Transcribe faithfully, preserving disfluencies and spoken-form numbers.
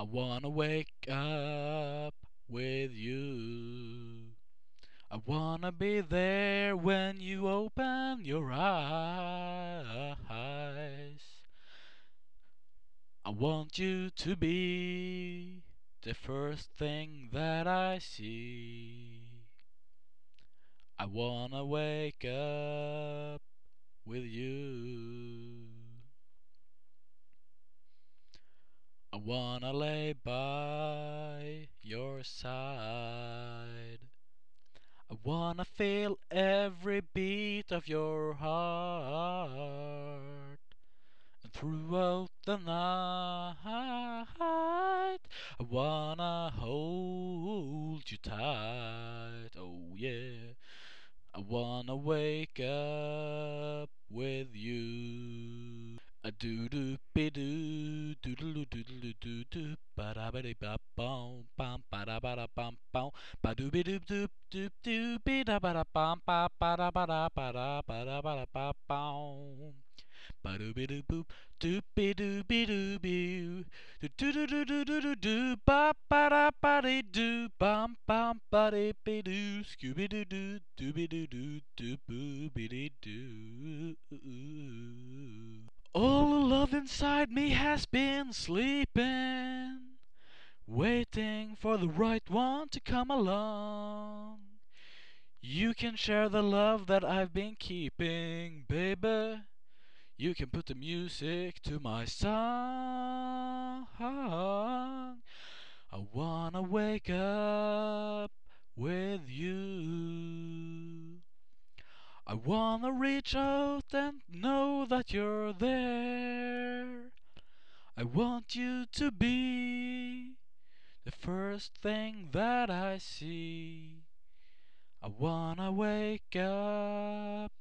wanna wake up with you. I wanna be there when you open your eyes. I want you to be the first thing that I see. I wanna wake up with you. I wanna lay by your side. I wanna feel every beat of your heart. And throughout the night, I wanna hold you tight. Oh yeah. I wanna wake up with you. A doo doo be doo doodle doodle doo doo ba da ba dee ba bum bum ba da ba da bum bum ba doo be doo doo doo doo be da ba da bum ba ba da ba da ba da ba da ba da ba bum ba doo be doo boop doo be doo be doo boo doo doo doo doo doo doo doo doo ba ba da ba dee doo bum bum ba dee be doo scooby doo doo doo be doo doo doo boo be dee doo. All the love inside me has been sleeping, waiting for the right one to come along. You can share the love that I've been keeping, baby. You can put the music to my song. I wanna wake up with you. I wanna reach out and know that you're there. I want you to be the first thing that I see. I wanna wake up